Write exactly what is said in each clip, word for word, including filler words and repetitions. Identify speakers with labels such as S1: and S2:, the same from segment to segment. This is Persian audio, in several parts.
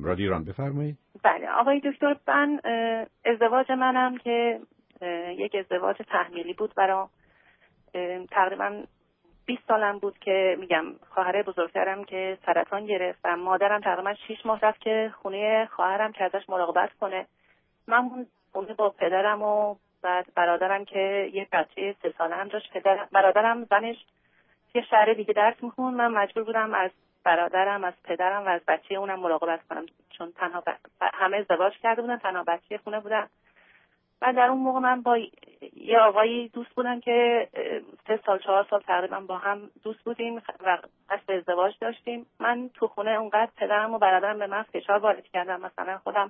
S1: رادیو ایران بفرمایید.
S2: بله آقای دکتر، من ازدواج منم که یک ازدواج تحمیلی بود، برای تقریبا بیست سالم بود که میگم خواهر بزرگترم که سرطان گرفت و مادرم تقریبا شش ماه رفت که خونه خواهرم که ازش مراقبت کنه. من خونه با پدرم و بعد برادرم که یه بچه سه ساله هم داشت. پدر برادرم زنش یه شهر دیگه درس میخوند، من مجبور بودم از برادرم، از پدرم و از بچه اونم مراقبت کنم، چون تنها ب... همه ازدواج کرده بودن، تنها بچه خونه بودن. و در اون موقع من با یه آقایی دوست بودم که سه سال چهار سال تقریبا با هم دوست بودیم و قصد ازدواج داشتیم. من تو خونه اونقدر پدرم و برادرم به من فشار وارد کردم، مثلا خودم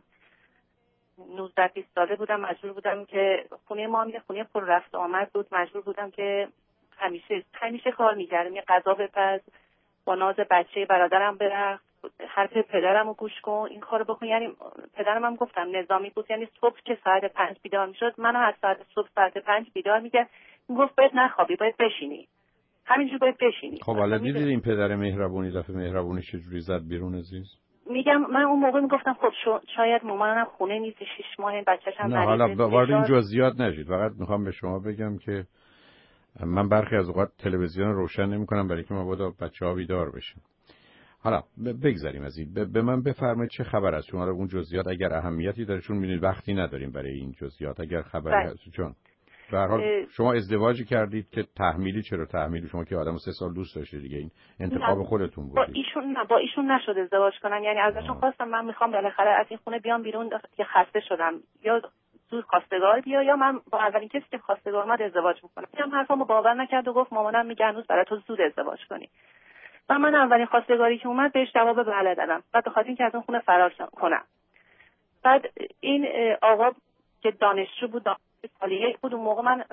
S2: نوزده بیست ساله بودم، مجبور بودم که خونه ما یه خونه پر رفت آمد بود، مجبور بودم که همیشه همیشه کار می‌کردم، یه غذا بپز، با ناز بچه برادرم برقص، حرف پدرم رو گوش کن، این کارو بکن. یعنی پدرم هم گفتم نظامی بود، یعنی صبح که ساعت پنج بیدار میشد منو از ساعت صبح ساعت پنج بیدار میکرد، میگفت باید نخوابی، باید بشینی، همینجور باید بشینی.
S1: خب حالا دیدید این پدر مهربونی دفعه مهربونی چجوری زد بیرون عزیز؟
S2: میگم من اون موقع میگفتم خب شاید مامانم خونه نیست، شش ماه بچه‌ش هم
S1: نه حالا وارد این جزئیات نشید، فقط میخوام به شما بگم که من برخی از اوقات تلویزیون روشن نمی‌کنم برای که مبادا بچه‌ها بیدار بشن. حالا بگذاریم از این. به من بفرمایید چه خبر است؟ شما رو اون جزئیات اگر اهمیتی داره، چون می‌بینید وقتی نداریم برای این جزئیات، اگر خبری هست چون به هر حال شما ازدواجی کردید که تحمیلی. چرا تحمیلی؟ شما که آدمو سه سال دوست داشتید دیگه، این انتخاب خودتون بود.
S2: با ایشون نه با ایشون نشد ازدواج کنم، یعنی ازشون خواستم من میخوام بالاخره از این خونه بیام بیرون که خسته شدم، یا زود خواستگار بیا یا من با اولین کسی که خواستگار اومد ازدواج میکنم. هم حرفمو باور نکرد و گفت مامانم میگه هنوز برای تو زود ازدواج کنی. و من اولین خواستگاری که اومد بهش جواب بله دادم، بعد بخاطر اینکه از اون خونه فرار کنم. بعد این آقا که دانشجو بود، سال یک بود، اون موقع من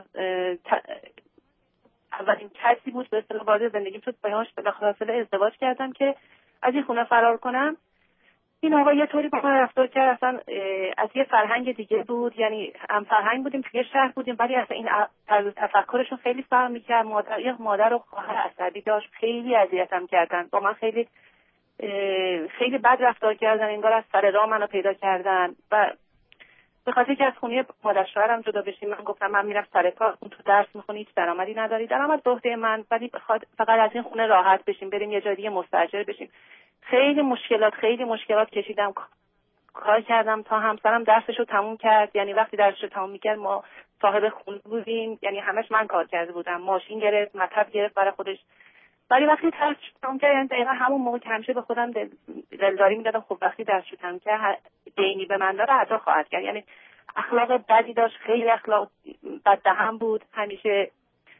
S2: اولین کسی بود به اصطلاح وارد زندگیم شد، باهاش بلافاصله ازدواج کردم که از این خونه فرار کنم. این آقا یه طوری با من رفتار کرد، اصلا از یه فرهنگ دیگه بود، یعنی هم فرهنگ بودیم، توی شهر بودیم، ولی اصلا این طرز تفکرشون خیلی فرق می‌کرد. مادر یه مادر و خواهر عصبی داشت، خیلی اذیتم کردن، با من خیلی خیلی بد رفتار کردن، انگار از سر راه منو پیدا کردن. و به خاطر که از خونه مادر شوهرم جدا بشیم، من گفتم من میرم سر کار، اون تو درس میخونی، هیچ درآمدی نداری، درآمد به عهده من، ولی بخاطر فقط از این خونه راحت بشیم، بریم یه جای دیگه مستاجر بشیم. خیلی مشکلات خیلی مشکلات کشیدم، کار کردم تا همسرم درسشو تموم کرد. یعنی وقتی درسشو تموم میکرد ما صاحب خونه بودیم، یعنی همش من کار کرده بودم، ماشین گرفت، مطب گرفت برای خودش. ولی وقتی درسشو تموم کرد، یعنی دقیقا همون موقع که همیشه به خودم دل... دلداری میدادم خب وقتی درسشو تموم کرد دینی به من داره عطا خواهد کرد. یعنی اخلاق بدی داشت، خیلی اخلاق بددهن بود. همیشه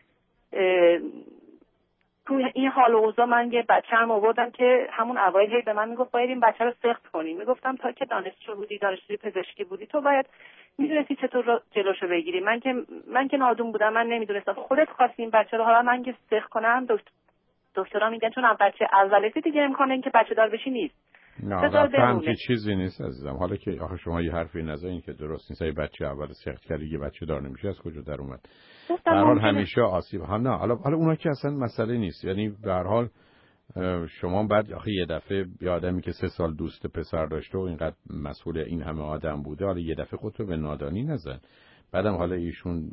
S2: تو این حال و اوضاع من یه بچه‌م آوردم که همون اوایل به من میگفت باید این بچه رو سخت کنی. میگفتم تا که دانشجو بودی، دانشجوی پزشکی بودی، تو باید میدونستی چطور رو جلوشو بگیری. من که من که نادون بودم، من نمیدونستم. خودت خواستی این بچه رو، حالا من که سخت کنم دکتر دکترا میگن چون هم بچه اولته دیگه امکانه این که بچه دار بشی نیست.
S1: نه رفتم که چیزی نیست عزیزم. حالا که آخه شما یه حرفی نزنین که درست نیست. یه بچه اول سخت کردی یه بچه دار نمیشه، از کجا در اومد؟ به هر حال همیشه آسیب ها. نه حالا حالا اونا که اصلا مسئله نیست. یعنی به هر حال شما بعد آخه یه دفعه یه آدمی که سه سال دوست پسر داشته و اینقدر مسئول این همه آدم بوده، حالا یه دفعه خودتو به نادانی نزن. بعدم حالا ایشون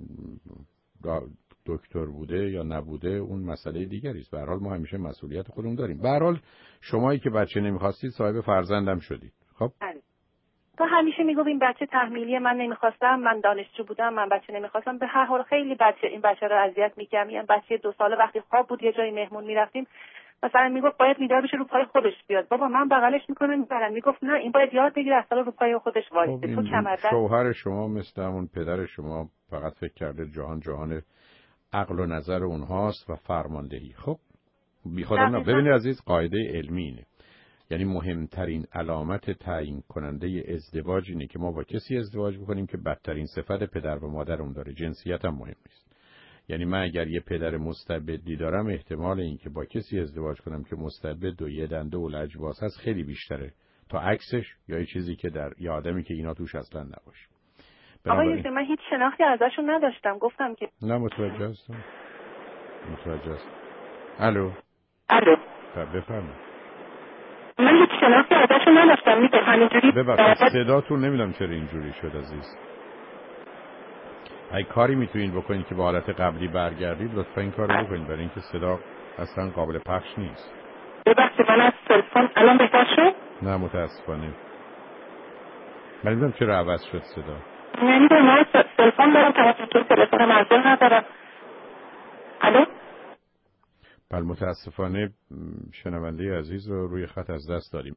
S1: دکتر بوده یا نبوده اون مسئله دیگری است. به هر حال ما همیشه مسئولیت خودمون داریم. به هر حال شمایی که بچه نمیخواستید صاحب فرزندم شدید. خب
S2: تو همیشه میگفت این بچه تحمیلیه، من نمیخواستم، من دانشجو بودم، من بچه نمیخواستم. به هر حال خیلی بچه این بچه رو اذیت میکردم. یعنی بچه دو ساله وقتی خواب بود یه جایی مهمون میرفتیم، مثلا میگفت باید بیدار بشه رو پای خودش بیاد. بابا من بغلش میکنم میبرم، میگفت نه این باید یاد بگیره اصلا رو پای خودش وایسته.
S1: خب
S2: تو کمربند.
S1: شوهر شما مثل همون پدر شما فقط فکر کرده جهان جهان عقل و نظر اونهاست و فرماندهی. خب بی خودم نه. ببینید عزیز، قاعده علمی اینه، یعنی مهمترین علامت تعیین کننده ازدواج اینه که ما با کسی ازدواج بکنیم که بدترین صفت پدر و مادر اون داره. جنسیت هم مهم نیست. یعنی من اگر یه پدر مستبدی دارم، احتمال این که با کسی ازدواج کنم که مستبد و یه دنده و لجباز هست خیلی بیشتره تا عکسش یا یه چیزی که در یه آدمی که اینا توش اصلا نباشه.
S2: آقای دکتر من هیچ شناختی ازشون نداشتم، گفتم که
S1: نه متوجه هستم. متوجه هستم. الو
S2: الو
S1: بفرمایید.
S2: من هیچ شناختی ازشون نداشتم. میده همینجوری.
S1: ببخشید صداتون نمیدونم چرا اینجوری شد عزیز. اگه کاری میتونین بکنین که به حالت قبلی برگردید لطفا این کارو بکنین، برای اینکه صدا اصلا قابل پخش نیست.
S2: ببخشید من از تلفن الان بهتر شد؟
S1: نه متاسفانه. من نمیدونم چرا عوض شد صدا.
S2: نمیدونم من تلفن دارم توسط تلفن منزل ندارم. الو؟
S1: بله متاسفانه شنونده عزیز رو روی خط از دست داریم.